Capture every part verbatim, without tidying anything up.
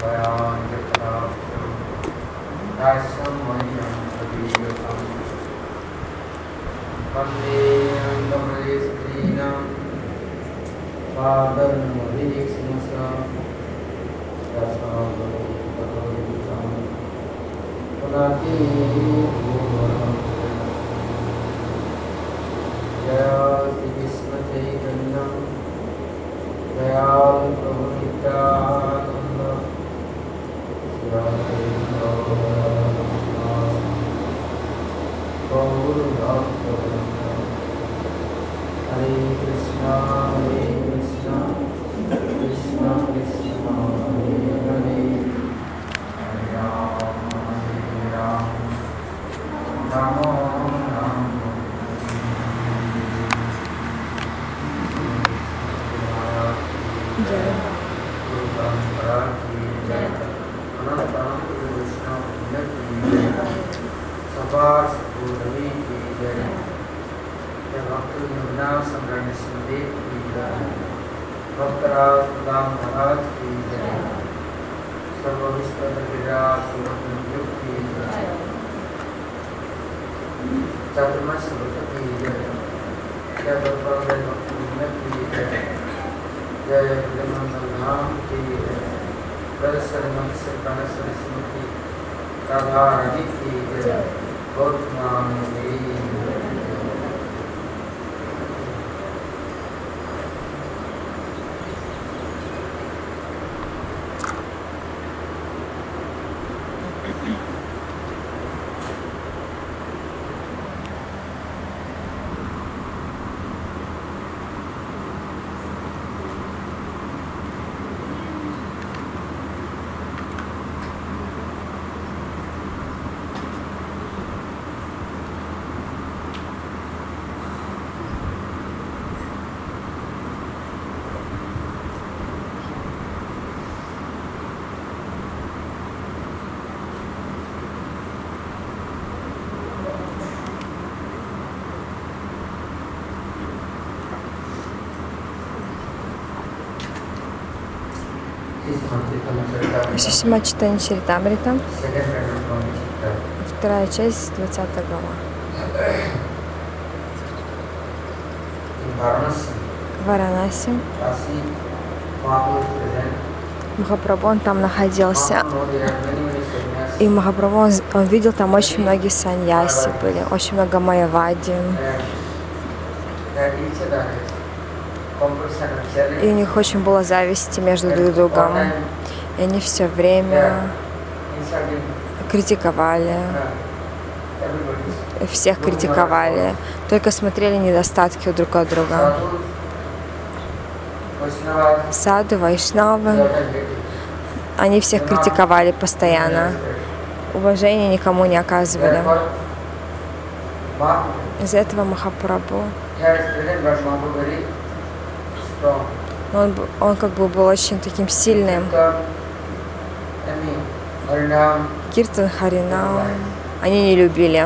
Шишима Чайтанья Чаритамрита, вторая часть, двадцатая глава. Варанаси. Махапрабху, он там находился. И Махапрабху, он, он видел там очень многие саньяси были, очень много майявади. И у них очень было зависти между друг другом. И они все время критиковали, всех критиковали, только смотрели недостатки у друг от друга. Саду, вайшнавы, они всех критиковали постоянно, уважения никому не оказывали. Из-за этого Махапрабху, он, он как бы был очень таким сильным. Киртан, Харинам, они не любили.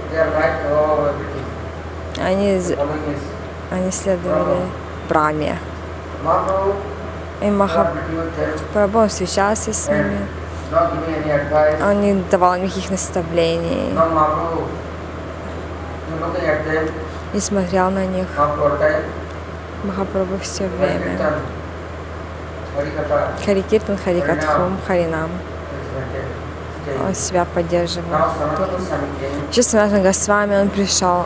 Они, они следовали Брахме. И Махапрабху встречался с ними. Он не давал никаких наставлений. Не смотрел на них. Махапрабху все время. Хари Киртан, Хари Катхум, Харинам. Он себя поддерживал. Сейчас Санатана Госвами, он пришел.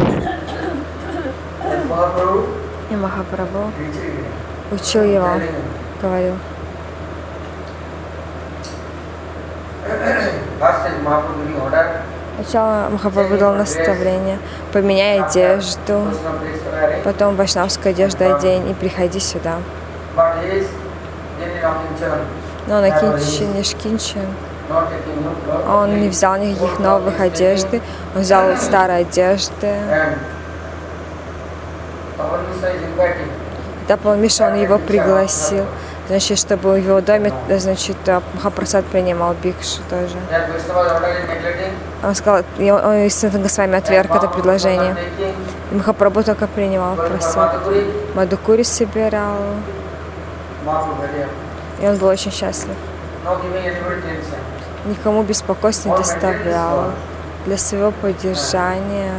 И Махапрабху учил его, говорил. Сначала Махапрабху дал наставление: поменяй одежду, потом вайшнавскую одежду одень и приходи сюда. Но на Кинчине Шкинчин он не взял никаких новых одежды, он взял старые одежды. Когда Паламиша, он его пригласил, значит, чтобы в его доме, значит, Махапрасад принимал бикшу тоже. Он сказал, он из Санатана Госвами отверг это предложение. И Махапрабху только принимал прасад. Мадхукури собирал. И он был очень счастлив. никому беспокойства не доставлял. Для своего поддержания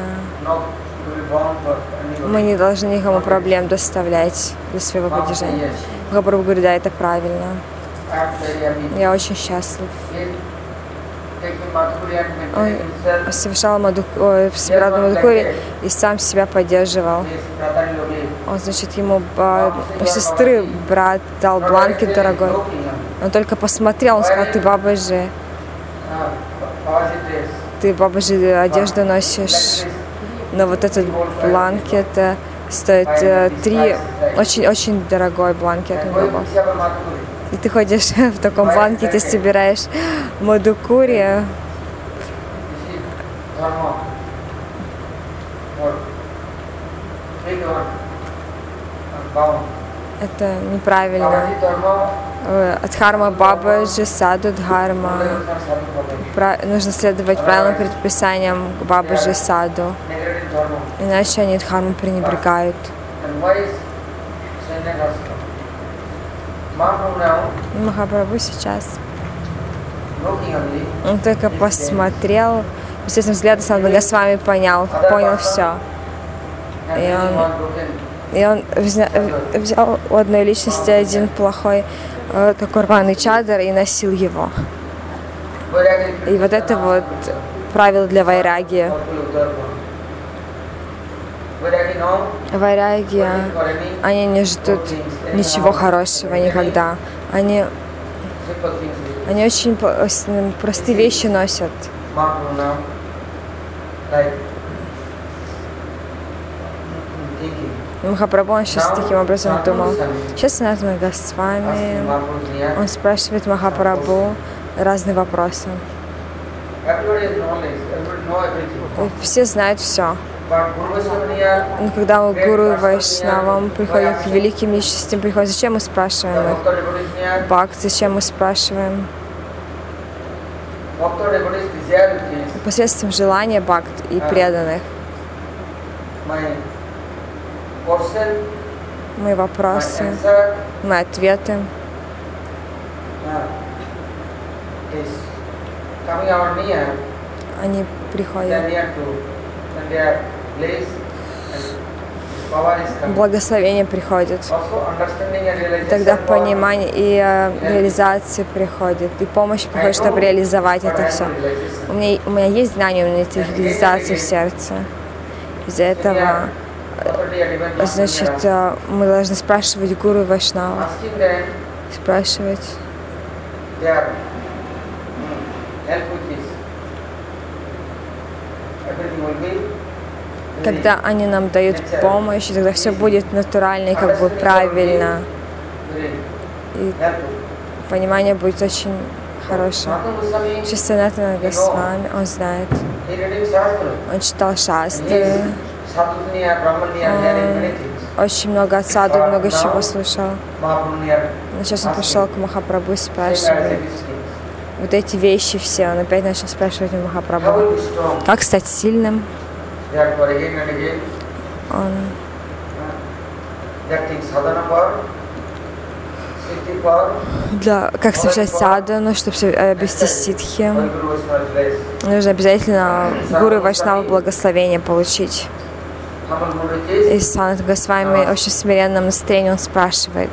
мы не должны никому проблем доставлять для своего поддержания. Махапрабху говорит, да, это правильно. Я очень счастлив. Он совершал мадуку, собирал мадукури и сам себя поддерживал. Он, значит, ему у сестры брат дал бланкет дорогой. Он только посмотрел, он сказал, ты Бабаджи, ты Бабаджи одежду носишь, но вот этот бланкет стоит три, очень-очень дорогой бланкет у него. И ты ходишь в таком бланкете, собираешь мадукури. Это неправильно. Дхарма Бабаджи, саду дхарма. Нужно следовать правилам предписаниям Бабаджи саду. Иначе они дхарму пренебрегают. Махапрабху сейчас, он только посмотрел, естественно, взглядом сам Госвами понял, понял все. И он, и он взял, взял у одной личности один плохой такой рваный чадр и носил его. И вот это вот правило для вайраги. Вайраги, они не ждут ничего хорошего никогда. Они, они очень простые вещи носят. Махапрабху, он сейчас таким образом думал. Сейчас Санатана Госвами, он спрашивает Махапрабху разные вопросы. Все знают все. Но когда мы гуру и вайшнавам приходим к великим личностям, приходим, зачем мы спрашиваем их? Бхакт, зачем мы спрашиваем? Посредством желания бхакт и преданных. Мои вопросы, мои ответы они приходят. Благословение приходит. Тогда понимание и э, реализация приходит. И помощь приходит, чтобы реализовать это все. У меня, у меня есть знания, у меня есть реализация в сердце. Из-за этого, значит, э, мы должны спрашивать гуру и вайшнава. Спрашивать. Когда они нам дают помощь, тогда все будет натурально и как бы правильно. И понимание будет очень хорошее. Сейчас Санатана Госвами, он знает. Он читал шастры. Он очень много от саду, много чего слушал. Но сейчас он пришел к Махапрабху и спрашивает. Вот эти вещи все, он опять начал спрашивать у Махапрабху. Как стать сильным? Он для, как совершать садану, чтобы обрести ситхи, нужно обязательно гуру и вайшнава благословение получить. И Санатана Госвами очень смиренном настроении он спрашивает.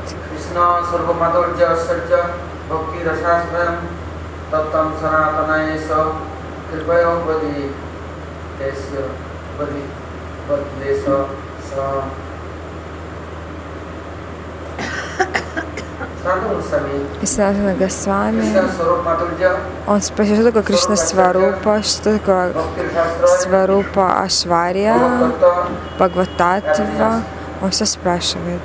И Санатана Госвами, он спросил, что такое Кришна Сварупа, что такое Сварупа Ашвария, Бхагавататтва, он все спрашивает.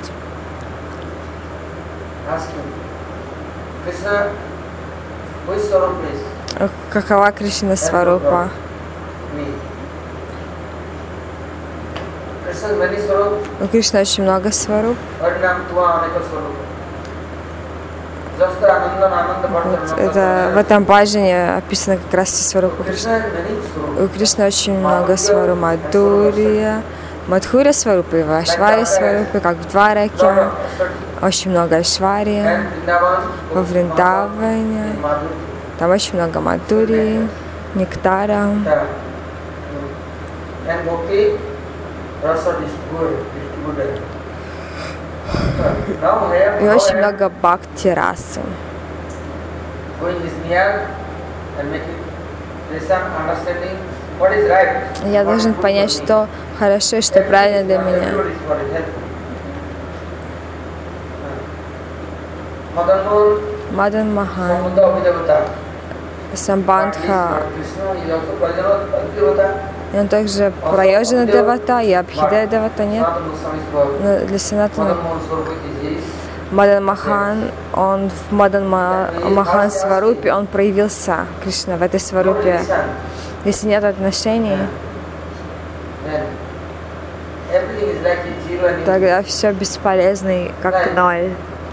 Какова Кришна Сварупа? У Кришны очень много сваруп. Вот, это, в этом баджане описано как раз все сварупы Кришны. У Кришны очень много сваруп. Мадхурия, Мадхурия сварупы, Вашвария сварупы, как в Двараке. очень много Айшвария. Во Вриндаване там очень много мадхури, нектара. И очень много бхакти расы. Я должен понять, что хорошо и что правильно для меня. Мадан Мохан, Самбандха, и он также Прайоджана Девата и Абхидая Девата, нет? Но для Санатана Мадан Мохан, он в Мадан Мохан Сварупе, он проявился, Кришна, в этой Сварупе. Если нет отношений, тогда все бесполезно, как ноль.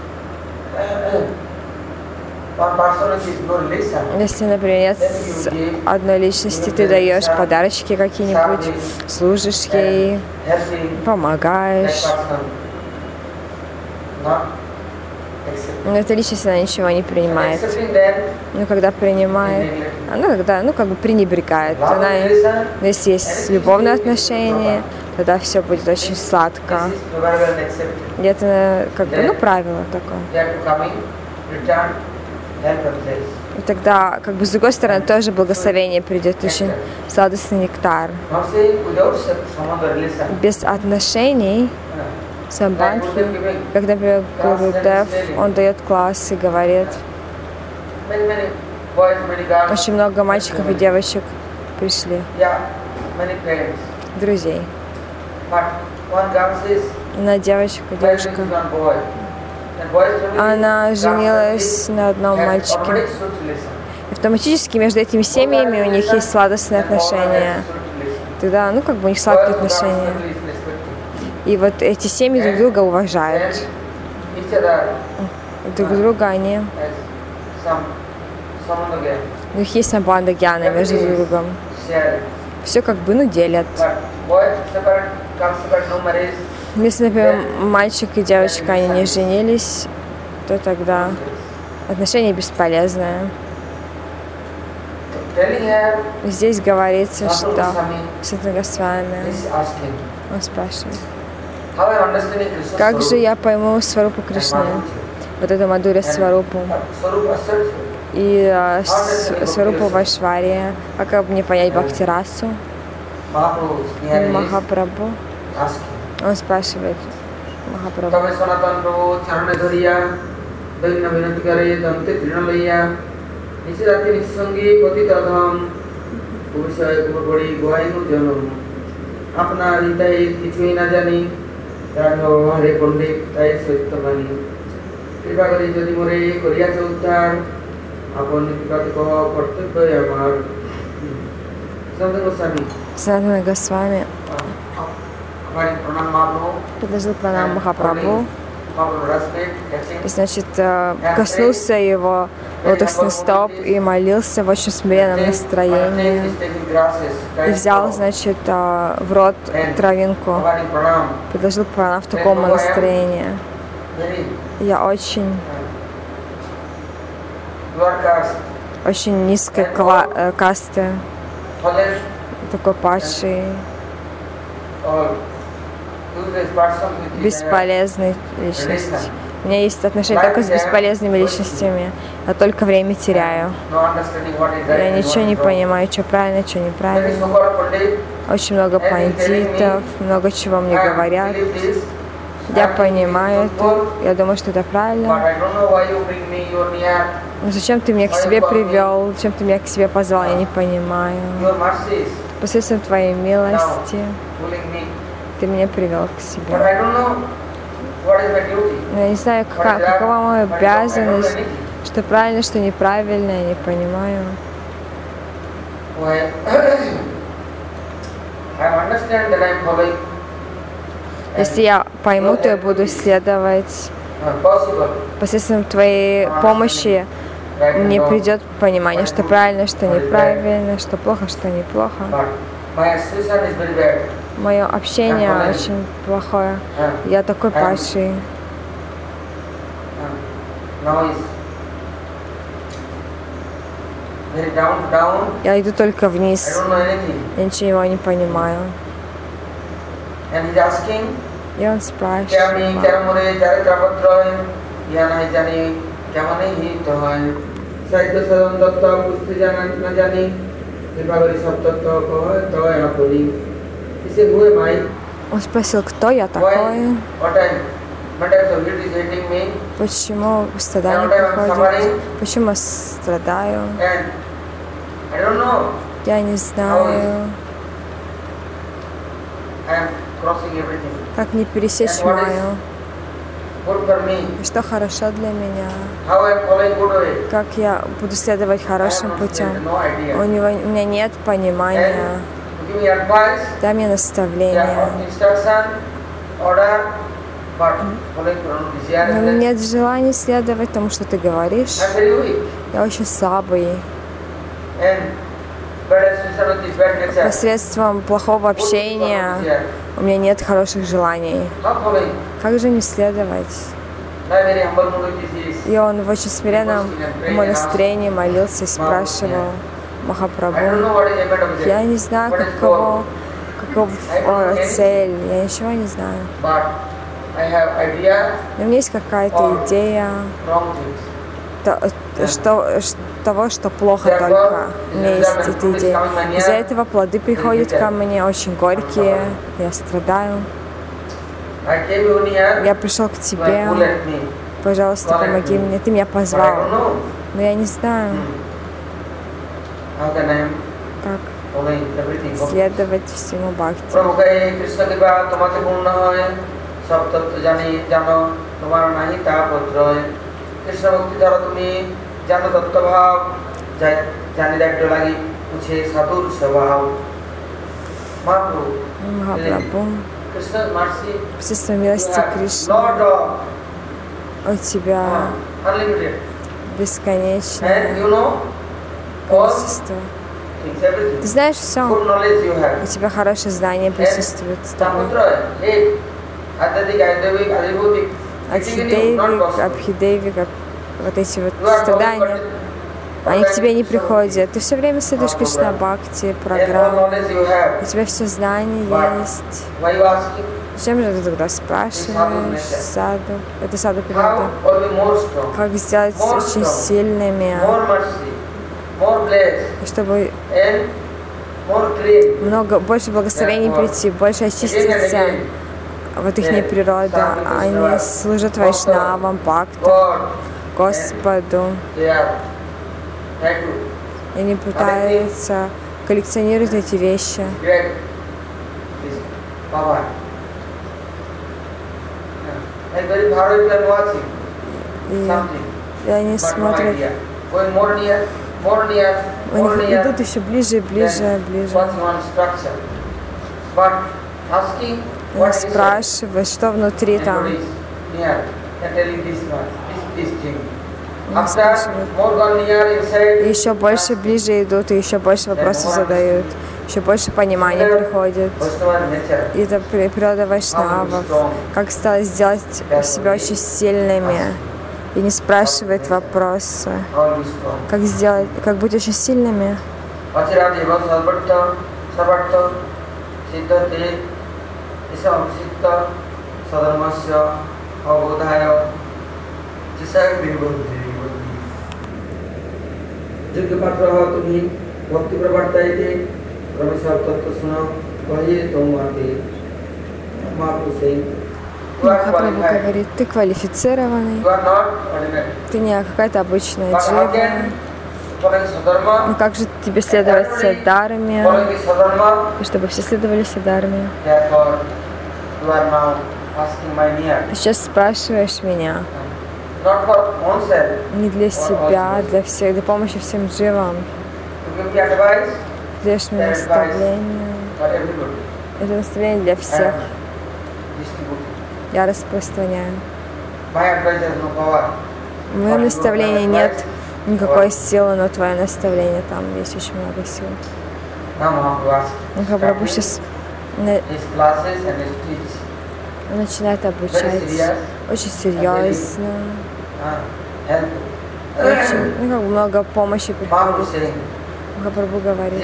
Если, например, с одной личности ты даешь подарочки какие-нибудь, служишь ей, помогаешь, но эта личность, она ничего не принимает. Но когда принимает, она когда, ну, как бы пренебрегает. Она, если есть любовные отношения, тогда все будет очень сладко. И это, как бы, ну, правило такое. И тогда, как бы, с другой стороны, тоже благословение придет, очень сладостный нектар. Без отношений, самбандхи, как, например, Гурудев, он дает класс и говорит, очень много мальчиков и девочек пришли, друзей. Одна девочка, девушка, она женилась на одном мальчике. Автоматически между этими семьями у них есть сладостные отношения. Тогда, ну, как бы у них сладкие отношения. И вот эти семьи друг друга уважают. Друг друга они... У них есть самбанда гьяна между друг другом. Все как бы, ну, делят. Если, например, мальчик и девочка, они не женились, то тогда отношения бесполезные. Здесь говорится, что Санатана Госвами, он спрашивает, как же я пойму Сварупу Кришны, вот эту Мадхуря Сварупу и а, Сварупу Вайшвария, как мне понять Бхакти-расу, Махапрабху? Он спрашивает Махапрабху. Санатана Госвами предложил пранам Махапрабху, и, значит, коснулся его лотосных стоп и молился в очень смиренном настроении. И взял, значит, в рот травинку, предложил пранам в таком настроении. Я очень, очень низкой кла- касты, такой падший, бесполезной личности. У меня есть отношения только с бесполезными личностями. Я только время теряю. Я ничего не понимаю, что правильно, что неправильно. Очень много пандитов, много чего мне говорят. Я понимаю это. Я думаю, что это правильно. Но зачем ты меня к себе привел? Зачем ты меня к себе позвал? Я не понимаю. Посредством твоей милости ты меня привел к себе. Но я не знаю, какая, какова моя обязанность, что правильно, что неправильно, я не понимаю. Если я пойму, то я буду следовать. Посредством твоей помощи мне придет понимание, что правильно, что неправильно, что плохо, что неплохо. Мое общение очень плохое. Я такой падший. Я иду только вниз. Я ничего не понимаю. И он спрашивает. Он спросил, кто я такой, почему страдания приходят, почему я страдаю. Я не знаю, как мне пересечь Майю, что хорошо для меня, как я буду следовать хорошим путем. У него, у меня нет понимания. Дай мне наставления. Но у меня нет желания следовать тому, что ты говоришь. Я очень слабый. Посредством плохого общения у меня нет хороших желаний. Как же не следовать? И он в очень смиренном настроении молился и спрашивал Махапрабху: я не знаю, каково, какова цель, я ничего не знаю. Но у меня есть какая-то идея то, что, того, что плохо только. У меня есть эта идея. Из-за этого плоды приходят ко мне очень горькие, я страдаю. Я пришел к тебе, пожалуйста, помоги мне. Ты меня позвал, но я не знаю, как следовать всему бхакти. Махапрабху, посредством милости Кришны, у тебя бесконечное количество. Ты знаешь все, у тебя хорошее знание присутствует с тобой. Адхидевик, Абхидевик, вот эти вот страдания, они к тебе не приходят. Ты все время следуешь Кришна Бхакти, программу, у тебя все знания есть. Зачем же ты тогда спрашиваешь саду? Это саду природа. Как сделать очень сильными, чтобы много, больше благословений прийти, больше очиститься. Вот их природа, они служат вайшнавам, бхактам, Господу. И они пытаются коллекционировать эти вещи. И они смотрят, они идут еще ближе и ближе, ближе. Он спрашивает, что внутри там. Он спрашивает. И еще больше ближе идут, и еще больше вопросов задают. Еще больше понимания приходит. И это природа вайшнавов. Как стало сделать себя очень сильными. И не спрашивает вопросы. Как сделать, как быть очень сильными. Махапрабху говорит, ты квалифицированный, ты не какая-то обычная джива. Ну как же тебе следовать садарме, и чтобы все следовали садарме? Ты сейчас спрашиваешь меня не для себя, а для всех, для помощи всем дживам. Даешь мне наставление. Это наставление для всех. Я распространяю. В моем наставлении нет никакой силы, но твое наставление, там есть очень много сил. Махапрабху сейчас начинает обучать очень серьезно. Очень, ну, как бы много помощи приходит. Махапрабху говорит.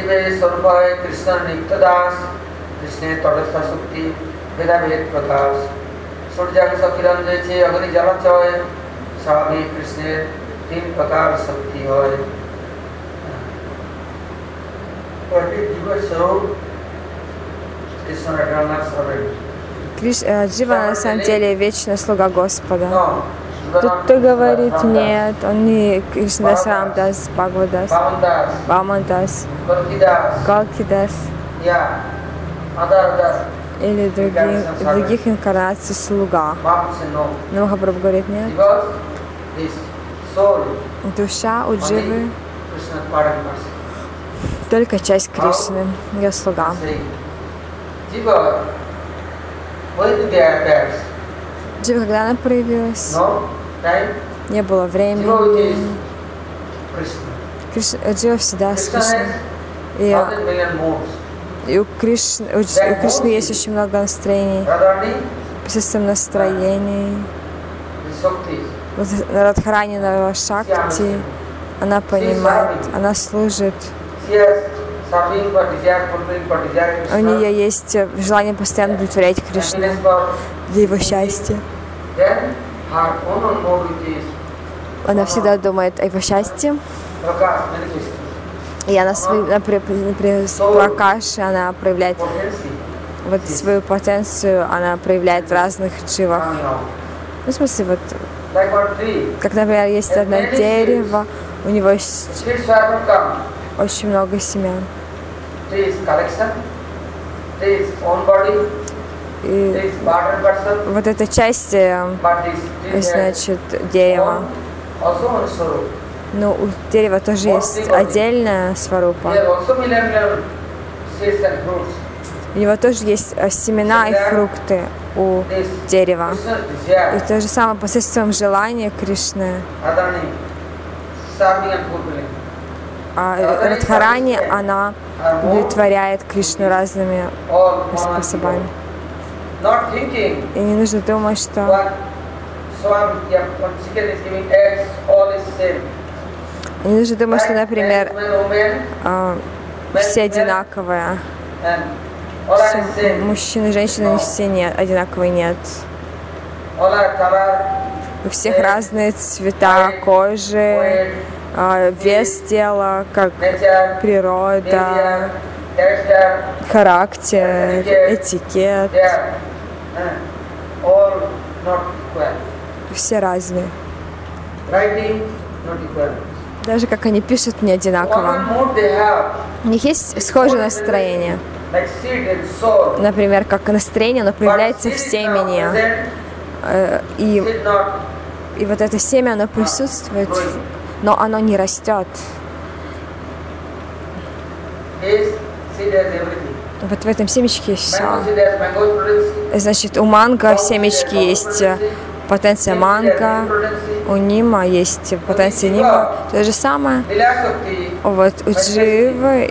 Криш, Джива на самом деле вечный слуга Господа. Кто-то говорит, нет, он не Кришнадас, Рамдас, Бхагавадас, Вамандас, Галкидас или других, других инкарнаций слуга. Но Махапрабху говорит, нет. Душа у Дживы только часть Кришны, ее слуга. Джива, когда она проявилась, не было времени. Криш... Джива всегда с Кришной. И, и у, Кришны, у, у Кришны есть очень много настроений, посредством настроений. Вот Радхарани на Шакти, она понимает, она служит. У нее есть желание постоянно удовлетворять Кришну для его счастья. Она всегда думает о его счастье. И она свою, например, Пракаши, она проявляет вот свою потенцию, она проявляет в разных дживах. Ну, в смысле, вот, как, например, есть одно дерево, у него есть очень много семян. И вот эта часть, значит, дерева, ну, у дерева тоже есть отдельная сварупа. У него тоже есть семена и фрукты у дерева. И то же самое посредством желания Кришны. А Радхарани, она удовлетворяет Кришну разными способами. И не нужно думать, что не нужно думать, что, например, все одинаковые. Все, мужчины и женщины все нет, одинаковые нет. У всех разные цвета кожи, вес тела, как природа, характер, этикет. Все разные. Даже как они пишут, не одинаково. У них есть схожее настроение. Например, как настроение, оно проявляется в семени. И, и вот это семя, оно присутствует, но оно не растет. Вот в этом семечке есть все. Значит, у манго в семечке есть потенция манго, у нима есть потенция нима. То же самое. Вот у Дживы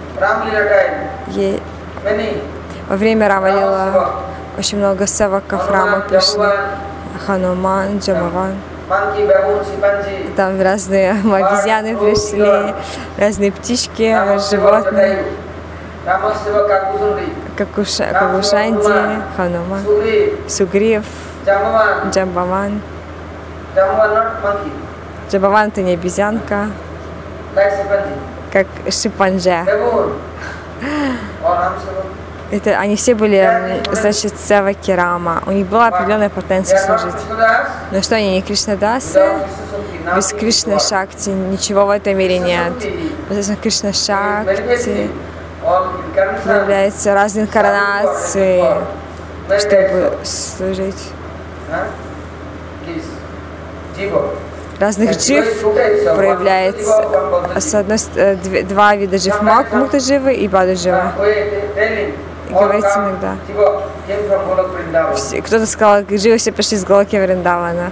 во время Рамалила очень много севаков Рама пришли. Хануман, Джамаван. Там разные обезьяны пришли, разные птички, животные. Какушанди, Хануман, Сугрив, Джамбаван. Джамбаван — это не обезьянка, как шимпанзе. Это они все были, значит, севаки Рама. У них была определенная потенция служить. Но что они не Кришнадасы? Без Кришны Шакти ничего в этом мире нет. Посредством Кришна Шакти проявляются разные инкарнации, чтобы служить. Разных джив проявляется с одной, два вида джив. Мукта дживы и бада дживы. И говорится иногда. Кто-то сказал, дживы все пришли с Голоки Вриндавана.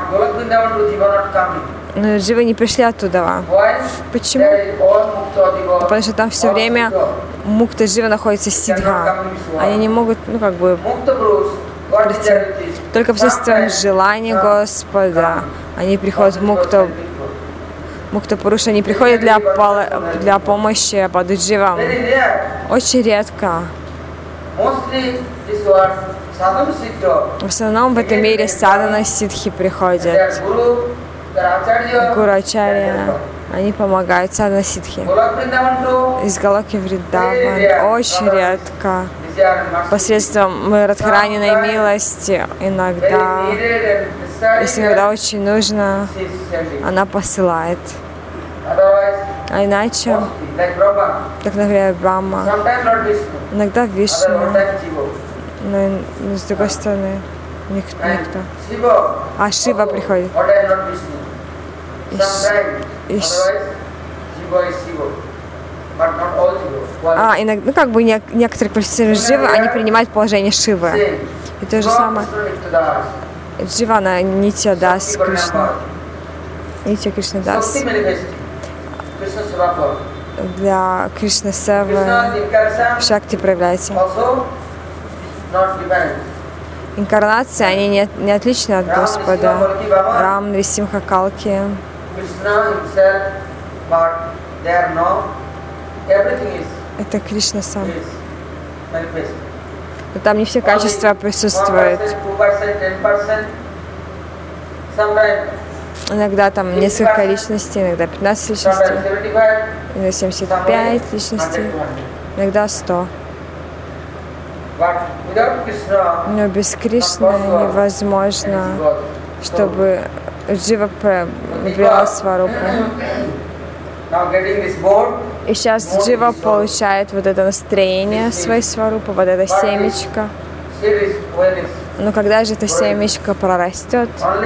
Но дживы не пришли оттуда. Почему? Потому что там все время мукта джива находится сидха. Они не могут, ну как бы, прийти. Только посредством желания Господа они приходят в мукту Мукта-Пуруша не приходят для, для помощи Бададживам. Очень редко. В основном в этом мире садхана ситхи приходят. Гуру Ачарья, они помогают садхана ситхи. Из Галоки Вриндаван очень редко. Посредством Радхараниной милости иногда, если когда очень нужно, она посылает. А иначе, как, например, Брахма, иногда Вишну, но, но с другой стороны никто. никто. А Шива приходит. И, и, а, иногда, ну, как бы не, некоторые квалифицированные Дживы, они принимают положение Шивы. И то же самое. Джива, она Нитья Дас Кришна. Нитья Кришна Дас. Для Кришна Севы Шакти проявляется. Инкарнации, они не, не отличны от Господа. Рам, Нрисимха, Калки. Это Кришна сам. Но там не все качества присутствуют. Иногда там несколько личностей, иногда пятнадцать личностей, иногда семьдесят пять личностей, иногда сто. Но без Кришны невозможно, чтобы Джива проявила сварупу. И сейчас Джива получает вот это настроение своей сварупы, вот это семечко. Но когда же это семечко прорастет?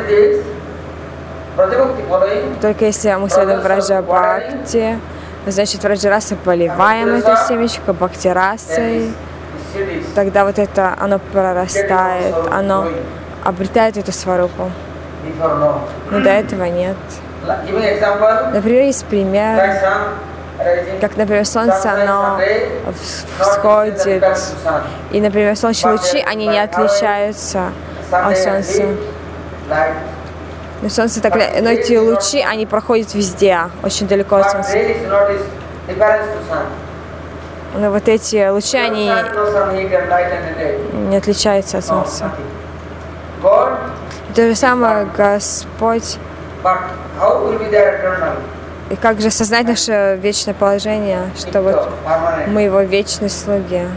Только если мы следуем Враджа Бхакти, значит Враджараса поливаем это семечко Бхактирасой, тогда вот это, оно прорастает, оно обретает эту сварупу. Но до этого нет. Например, есть пример, как, например, солнце, оно всходит, и, например, солнечные лучи, они не отличаются от солнца. Но солнце так, но эти лучи, они проходят везде, очень далеко от солнца. Но вот эти лучи, они не отличаются от солнца. И то же самое Господь. И как же осознать наше вечное положение, что вот мы Его вечные слуги.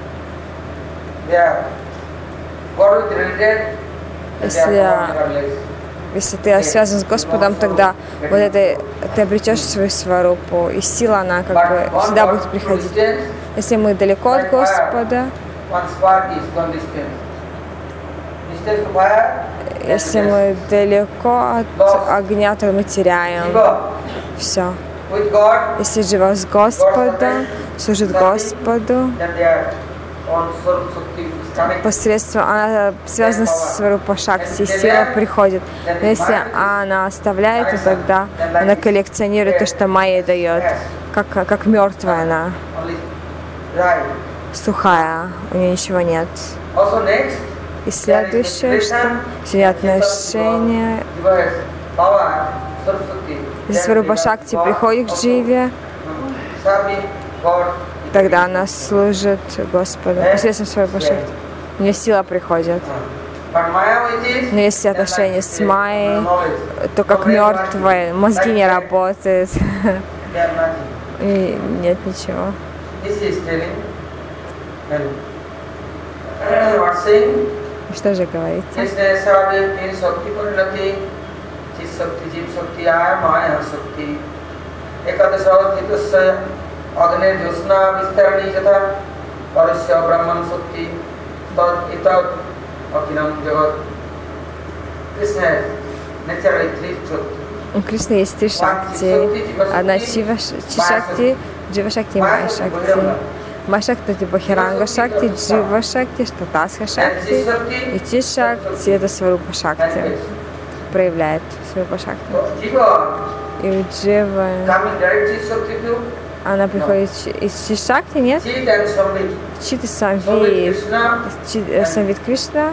Если, если ты связан с Господом, тогда вот это ты обретешь свою сварупу, и сила, она как бы всегда будет приходить. Если мы далеко от Господа, если мы далеко от огня, то мы теряем все. Если живем с Господом, служит Господу, посредством, она связана с Сварупа Шакти, сила приходит. Но если она оставляет, то тогда она коллекционирует то, что Майя дает, как, как мертвая она, сухая, у нее ничего нет. И следующее, что все отношения. Если Сварупа Шакти приходит к Дживе, тогда она служит Господу посредством Сварупа Шакти. У нее сила приходит. Но если отношения с Майей, то как мертвые, мозги не работают. И нет ничего. Что же говорится? У Кришны есть три шакти. Одна Чива Шакти, Джива Шакти и Майя Шакти. Майя Шакти это Бахиранга Шакти, Джива Шакти, Штатасха Шакти. И Чи Шакти это Сварупа Шакти. Проявляет Сварупа Шакти. И у Дживы она приходит из Чи Шакти, нет? Чит и Самвид. Самвид Кришна.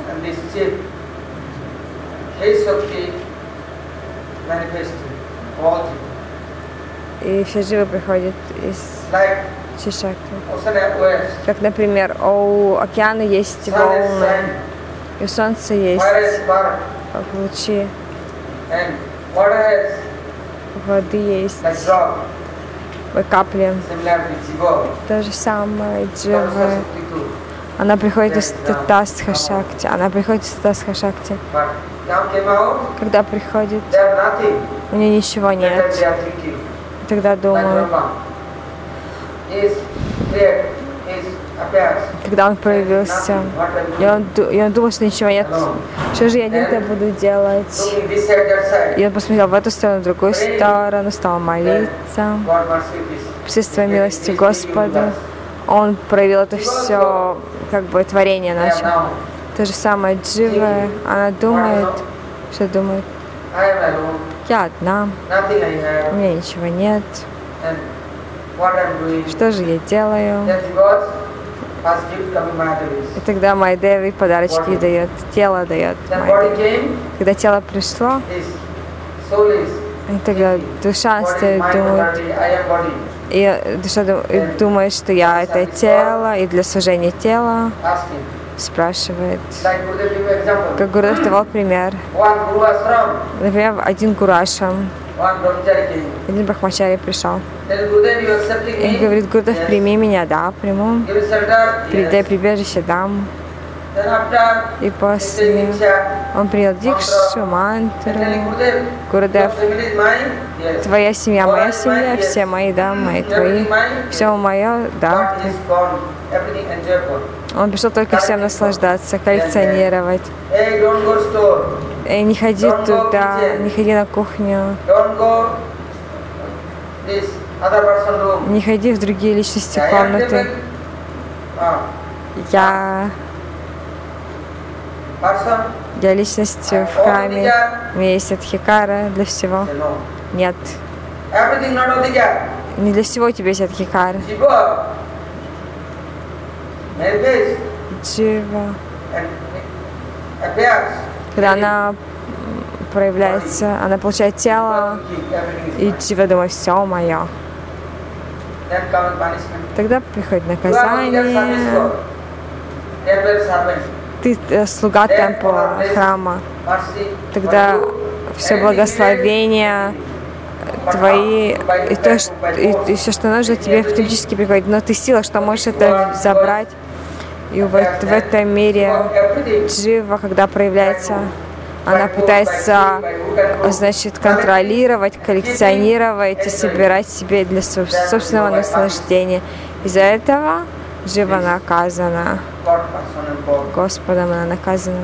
и все живы приходят из Like Чишакти. ocean waves, Как, например, у океана есть sun is волны, sun, и у солнца есть fire is spark, как лучи, and water has воды есть, like drop. капли. Similarly, Jiva, То же самое, Saraswati Джива. Shakti, Она приходит из Татастха Шакти. Она приходит из Татастха Шакти. but now came out, Когда приходит, they have nothing. у нее ничего That нет. they are thinking. И тогда Like думаю, Brahma is created, is appears. когда он проявился, Nothing. What I'm и он, ду- и он думал, что ничего нет. alone. Что же я один-то буду делать? Looking this side, that side. И он посмотрел в эту сторону, в другую сторону, стал молиться. God mercy this. Присутствие милости Господа. Он проявил это все, как бы творение I am наше. now. То же самое Джива, она думает, что думает, I am alone. я одна, Nothing I у have. меня ничего нет, And what I'm doing. что же я делаю? Then God has gift coming my ways. И тогда Майдеви подарочки дает, тело дает. Then Майдеви. body came. Когда тело пришло, Is soul is. и тогда душа Body, стоит, mind, думает, body. I am body. и душа ду- и думает, что я это тело, и для служения тела Asking. спрашивает. Like Gurudev gave example. Как Гурудев давал пример. One Guru Ashram, Например, один Гурашам, one Brahmachari came. один Брахмачари пришел. Then Gurudev, you accepting И me? говорит, Гурудев, Yes. прими меня, да, приму. Give me shelter? Передай Yes. прибежище, дам. Then after, И he после said Diksha. он принял дикшу, And мантру. telling Gurudev, Гурудев, your family is mine? Yes. твоя семья, All моя is семья, mine? Yes. все мои, да, мои, Everything твои. mine? Все Yes. мое, да. But he is gone. Everything enjoyable. Он пришел только всем наслаждаться, коллекционировать. Hey, don't go store. И не ходи туда, не ходи на кухню, Don't go this other person room. не ходи в другие личности I am комнаты. different, uh, Я, person. я личность в храме, у меня есть адхикара для всего. Say, no. Нет, Everything not Adhikar. не для всего у тебя есть адхикара. Jiva manifests Джива, and appears. когда она м, проявляется, она получает тело, Everything и is mine. Джива думает, все мое. Then comes punishment. Тогда приходит You are only a service наказание. Lord. Temple servant. Ты э, слуга темпла, храма. Mercy. Тогда все благословения твои, и, то, что, и, и все, что нужно, тебе автоматически приходит. Но ты сила, что можешь это забрать. И вот в этом мире Джива, когда проявляется, она пытается, значит, контролировать, коллекционировать и собирать себе для соб- собственного наслаждения. Из-за этого Джива наказана. God person and God. Господом она наказана.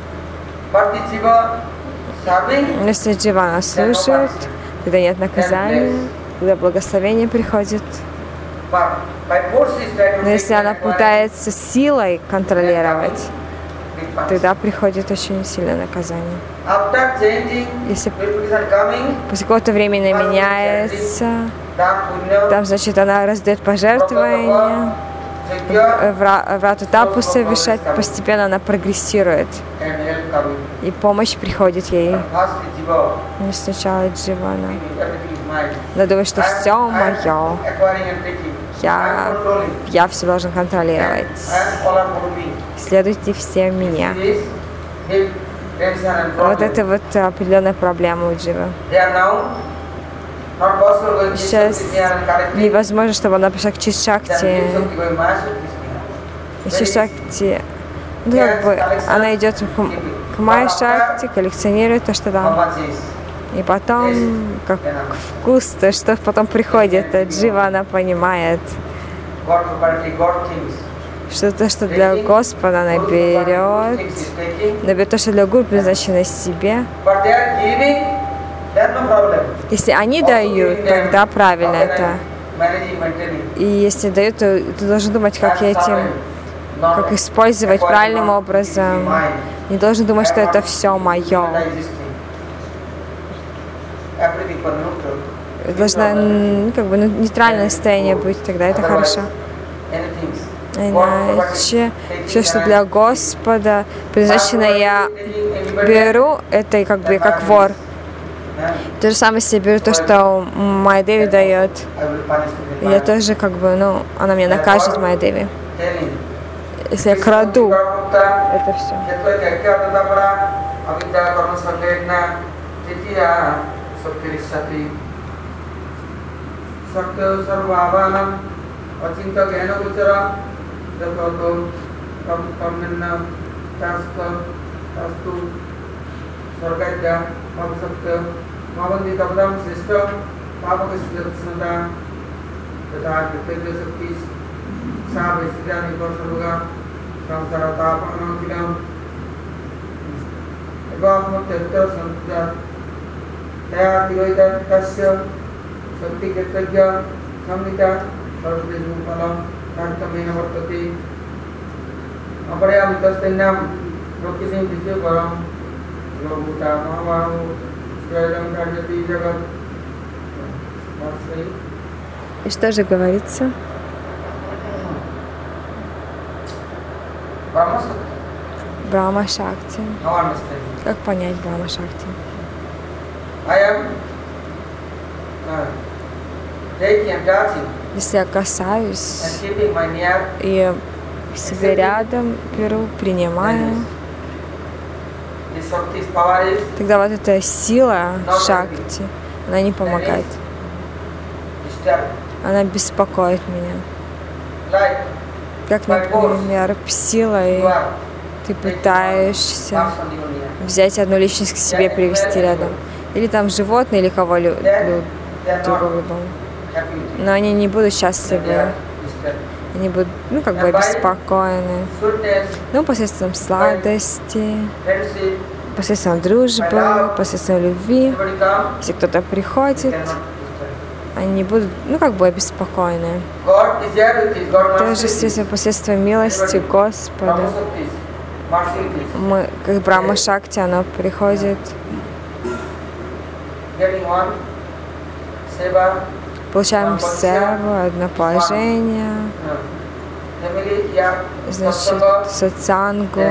But the Jiva serving, Но если Джива она служит, тогда нет наказания, тогда благословение приходит. but by force is trying to Но если она take пытается силой контролировать, big punishment. тогда приходит очень сильное наказание. After changing, Если purification coming, после какого-то времени меняется, Dam Punya, там, значит, она раздает пожертвования, Yajna, вра- врату тапу совершать, постепенно она прогрессирует, and help coming. и помощь приходит ей. First the Jiva, Не сначала Дживана. everything is mine. Она думает, что все I am мое, acquiring and taking. I я, am controlling. я все должен контролировать. And all are for me. Следуйте все меня. This is tension and Вот problem. это вот определенная проблема у Дживы. They are now not possible going to Сейчас Shakti and correctly. невозможно, чтобы она пришла к Then Чишакти. Shakti going Mahashakti. И Чишакти, ну как бы, она идет к, к Майя Шакти, коллекционирует то, что там. Baba says, И потом, как вкус, то, что потом приходит, а Джива, она понимает, God correctly, God thinks. что то, что для Господа она берет, но то, что для гуру предназначено себе. But they are giving, there's no problem. Если они дают, тогда правильно это. Managing, maintaining. И если дают, то ты должен думать, как That's этим, sovereign. Not как использовать acquiring, правильным not образом. mine. Не должен думать, что это все Not мое. existing. Everything for neutral. Должна м, как бы ну, нейтральное состояние быть, тогда это хорошо. Anything. Иначе все, что для Господа предназначено, я беру, это как бы как вор. То же самое, если я беру то, что Майя Деви дает, I will punish to the я Maya. тоже как бы, ну, она меня накажет, Майя Деви. Telling. Если я краду Gupta, это все. Ketwa Kakya Tatapara, Avidya Karma Sakretna, Titiya, Sakirishati, Sakya Sarvavanam, Achinta Gena Guchara, Jatato, Kam Kamina, Taska, Tastu, Sargajya, Mamsakya, Mavandi Tabdam Sister, Pavakasya, Tata Kitaya Saktis, Sabe Sidani Kosaruga, Samsarata Panakilam, Evam Tetta Samsa, Taya Tiroida Tasya, Sakti Ketagya, Samita, Sarvati Palam, Tantamina Vartati, Aparayam Tastenam, Rokisim Vijayavaram, Lokuta Mahavaru, Srayam Karjati Jagat, Masri. И что же говорится? Brahma Sutta. Брахма Шакти. No understanding. Как понять Брахма Шакти? I am uh, taking and touching Если я касаюсь and keeping my near и себе рядом беру, принимаю, this Shakti's power is тогда вот эта сила Шакти, она не помогает. disturbed. Она беспокоит меня. Like Как, например, силой you are ты пытаешься person you near. взять одну личность к себе, привести рядом. Или там животное, или кого лю- Then лю- they are другого not любого. happy with you. Но они не будут They счастливы, are disturbed. они будут, ну, как бы обеспокоены. Sweetness, Ну, посредством сладости, friendship, посредством дружбы, посредством любви. everybody come, Если кто-то they приходит, cannot disturb. они будут, ну, как бы обеспокоены. God is there with his God Тоже mercy. средством посредством милости Господа. Brahma Shaktis, mercy is Мы, как Брахма Шакти, оно приходит, getting one, seva, получаем севу, одно положение, uh, family, yeah, значит, satsanga сатсангу,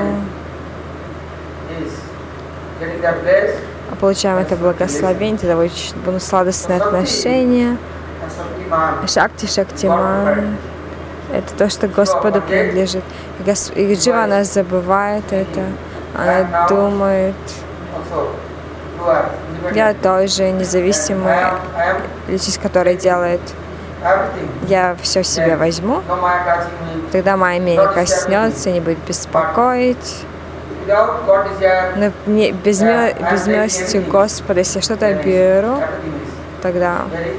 is getting that place, получаем это благословение, тогда будет будут сладостные отношения. and Shaktiman, Шакти, Шактиман — это то, что Господу принадлежит. И, Гос... и Джива, она забывает это, она думает, also, you are independent. я тоже независимая I am, I am личность, которая делает, everything. я все себе возьму, No Maya touching me. тогда моя меня не коснется, не будет беспокоить. Without God is there, Но не- без, мил- без милости Господа, если я что-то беру, everything is тогда very,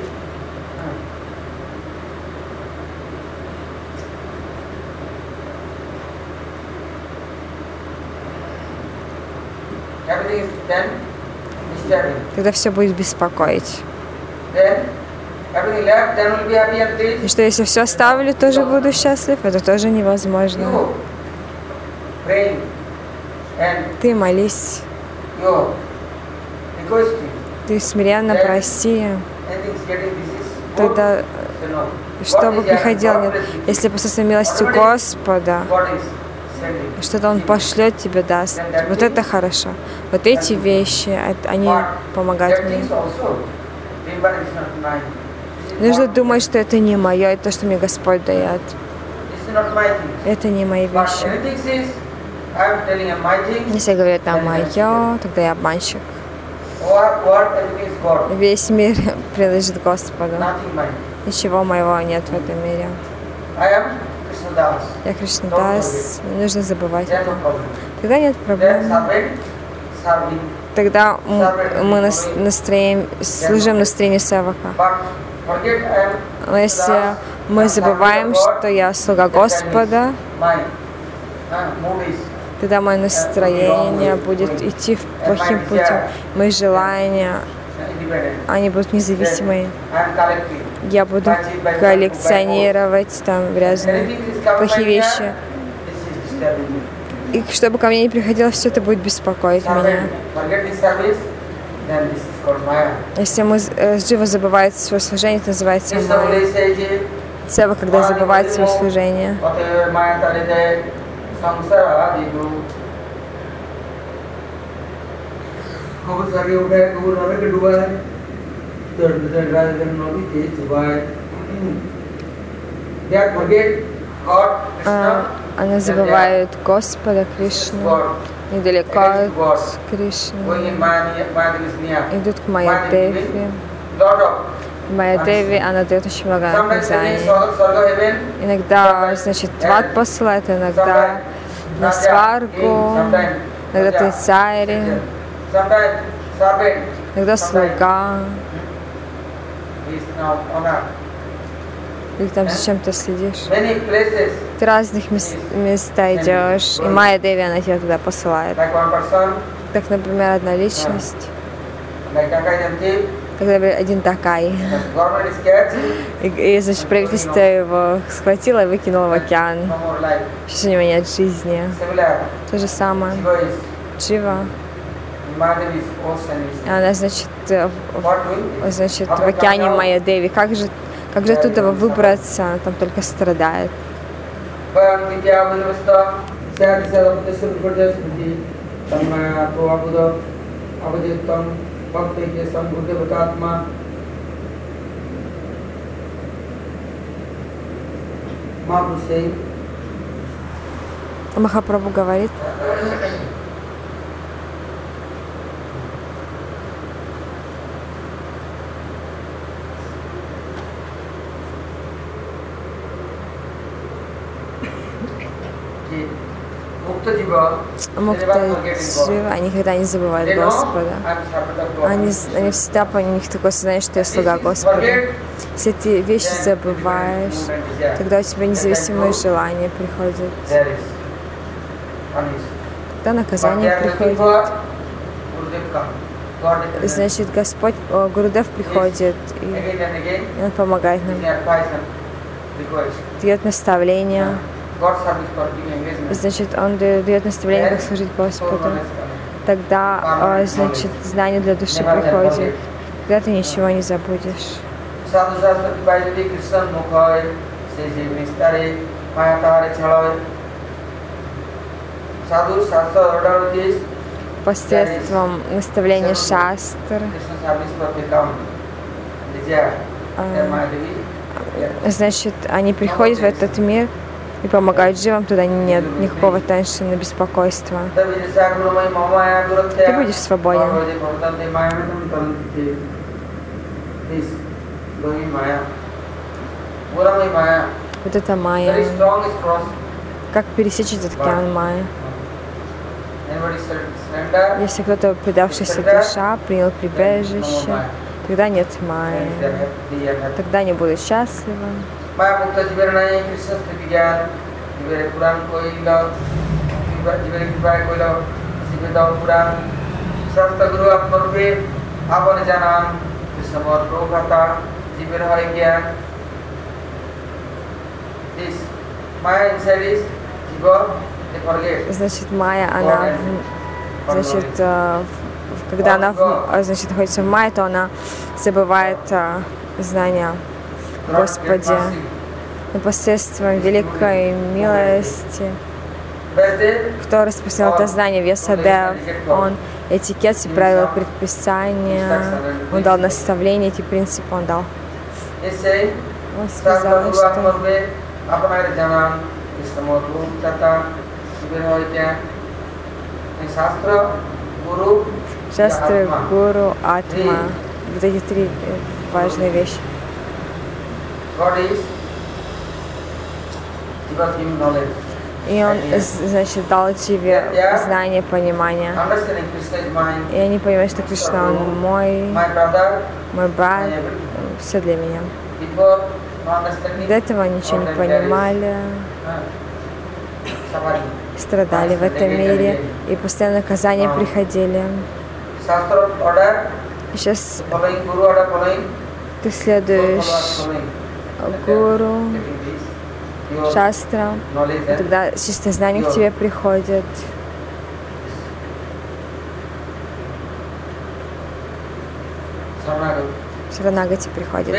uh, everything is then disturbing. тогда все будет беспокоить. Then everything left, then will be happy and И pleased. что если все оставлю, тоже буду счастлив? Это тоже невозможно. You praying and Ты молись, you requesting. ты смиренно проси, Anything's getting this is good. тогда, So no. чтобы God is there, приходил, God нет, bless you. если посредством милости Господа, God is sending. что-то Он пошлет тебе, даст. Вот это хорошо. Вот эти вещи, это- они But помогают that мне. things also, remember it's not mine. This is Нужно not- думать, что это не мое, это то, что мне Господь дает. This is not my thing. Это не мои But вещи. anything says, I'm telling you my thing, Если я говорю, это мое, тогда я обманщик. or what everything is God. Весь мир принадлежит Господу. Nothing mine. Ничего моего нет в этом мире. I am Krishnadas. Я Кришнадас, не нужно забывать Then это. no problem. Тогда нет Then проблем. servant, serving. Тогда м- мы нас- настроим, служим настроению севака. But forget I am Но если Krishnadas, мы I'm забываем, serving God, что я слуга then that Господа, means my uh, mood is тогда мое настроение будет идти в плохим путем. Мои желания, independent. они будут независимые. I am collecting. Я буду коллекционировать там грязные, Anything is coming плохие by вещи. here, this is disturbing me. И чтобы ко мне не приходило, все это будет беспокоить меня. Servant, forget this service, then this is called Maya. Если мы э, живо забывает свое служение, это называется This майя. only says, Сева, когда забывает свое служение. whatever Maya Talide, Samsara, Adigu. कबूतर सर के उठा है, कबूतर हमें के डूबा है, तो rather than nodi is why they are forget God, А, Krishna, Они and they забывают Господа are Кришну, God, недалеко against God, от Кришны, going in Maya, Mayadevi's near. идут к Mayadevi Майядеве. giving lot of Майядеви, она дает очень много sometimes they наказаний. mean Swarga, Swarga heaven, Иногда, значит, в ад посылает, иногда на сваргу, иногда ты царь, sometimes servant, иногда слуга. he is now on earth. Или там зачем ты следишь? Many places, Ты разных мест, места идешь, и Майя Деви, она тебя туда посылает. like one person, Так, например, одна личность, like Takai Jamti, когда один такай, the government is catch, и, и, значит, правительство его схватило и выкинуло в океан. no more life. Сейчас у него нет жизни. Similar, То же самое. Shiva is, Джива, Mahadevi's ocean is. она, значит, э, What doing? в- значит, в океане Майя Деви. Как же, как же оттуда выбраться? Она там только страдает. Bhagavad Gita, Vinavasta, Sad Sadapatesha Vipadesmiti, Tanmaya Prabhupada, Avajitam, Bhakti Kesam Buddhavatatma. Mahaprabhu saying, Махапрабху говорит, कि Mukta Jiva, Мукта-джива, они никогда не забывают they know Господа. I am servant of God. Они, они всегда, у них такое сознание, что я слуга Господа. Если ты вещи забываешь, тогда у тебя независимые желания приходят. There is punish. Тогда But they наказание are looking приходит. for Gurudev come. God is present. Значит, Господь, о, Гурудев приходит и Again and again, Он помогает нам, giving advice and request. дает наставления. God service for giving engagement. Значит, Он дает дает наставления, как служить Господу. Тогда, а, значит, знание для души приходит. Тогда ты ничего не забудешь. Sadhu Shastra Kipai Jadi Krishna Mukhoy, Seji Nistare, Mayatare Chaloy. Sadhu Shastra order is Посредством наставления шастр, Krishna service for become desire. There Mahadevi. значит, они приходят в этот мир и помогают живым, туда нет никакого теншена, беспокойства. Ты будешь свободен. Вот это майя. Как пересечь этот океан майя? Если кто-то, предавшийся душа, принял прибежище, тогда нет майи. Тогда они будут счастливы. Maya Mukta Jivera Nai Krishna Stiti Gyan Jivera Puran Koila Jivera Kipaya Koila Sivita Puran Shasta Guru Atmarupe Avan Janan Krishna Mar Prabhata Jivera Hari Gyan. This Maya inside is Jiva, they forget. Значит, майя, она, в- значит, э, в- когда она, в- значит, находится в майе, то она забывает э, знания о Господе. Но посредством великой милости, кто распространил это знание, Весадев, он этикет, все правила, предписания, он дал наставления, эти принципы он дал. Он сказал, что шастры, гуру, атма, вот эти три важные вещи. И он, значит, дал тебе знание, понимание. И они понимают, что Кришна, он мой, мой брат, все для меня. До этого ничего не понимали, страдали в этом мире, и постоянно наказания приходили. И сейчас ты следуешь гуру, шастра, и тогда чистое знание к тебе приходит. Шаранагати приходит.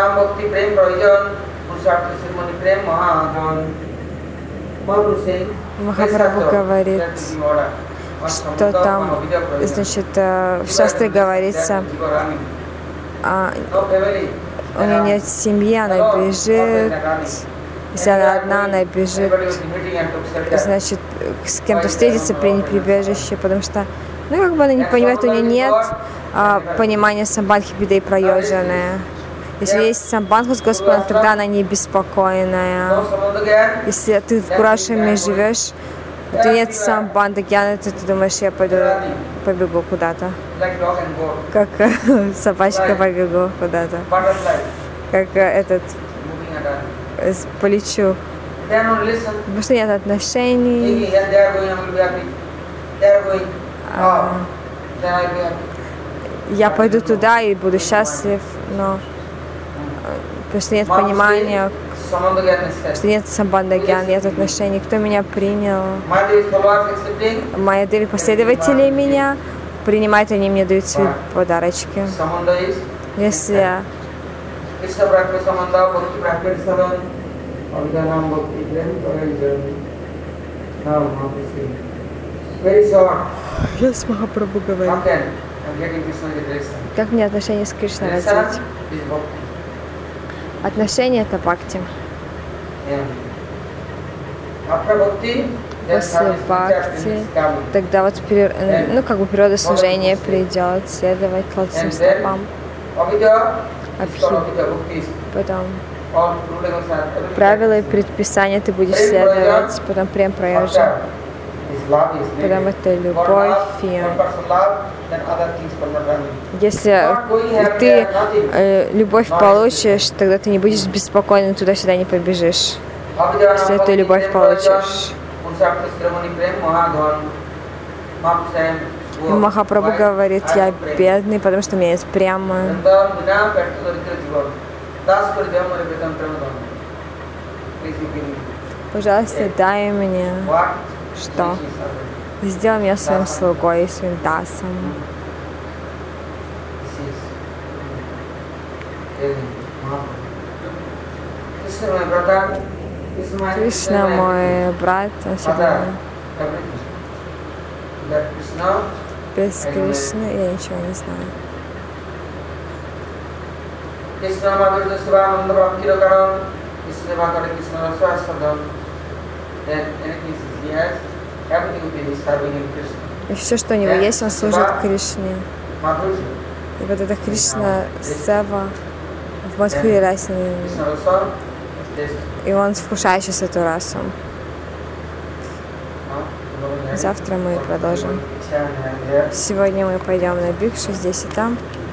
Mahaprabhu saying, Махапрабху говорит, что там, значит, э, в шастре говорится, а, у нее нет семьи, она бежит, если она одна, она бежит, значит, с кем-то встретиться при прибежище, потому что, ну, как бы она не понимает, у нее нет а, понимания самбандхи бидей прайоджаны. Если есть самбандха с Господом, тогда она не беспокойная. Если ты в Курашаме живешь, ты нет самбанда гьяна, ты, ты думаешь, я пойду, побегу куда-то. Как собачка побегу куда-то. Как этот, полечу. Потому что нет отношений. А, я пойду туда и буду счастлив, но потому что нет понимания, что нет самбанда гьяна, нет отношений, кто меня принял. Мои деви последователи меня принимают, они мне дают свои подарочки. Если Сейчас Махапрабху говорит, как мне отношения с Кришной развить? Отношения — это бхакти. После бхакти, тогда вот ну, как бы природа служения придет, следовать лотосным стопам. Абхи. Потом правила и предписания ты будешь следовать, потом прям проезжай. Потом это любовь, фион. Если ты э, любовь получишь, тогда ты не будешь беспокоен, туда-сюда не побежишь. Если ты любовь получишь. И Махапрабху говорит, я бедный, потому что у меня есть прямо. Пожалуйста, дай мне что? Сделай меня своим слугой, своим дасом. Кришна мой брат, он всегда. Без Кришны я ничего не знаю. И все, что у него есть, он служит Кришне. И вот эта Кришна Сева в Мадхуре расе. И он вкушает сейчас эту расу. Завтра мы продолжим. Сегодня мы пойдем на Бикшу, здесь и там.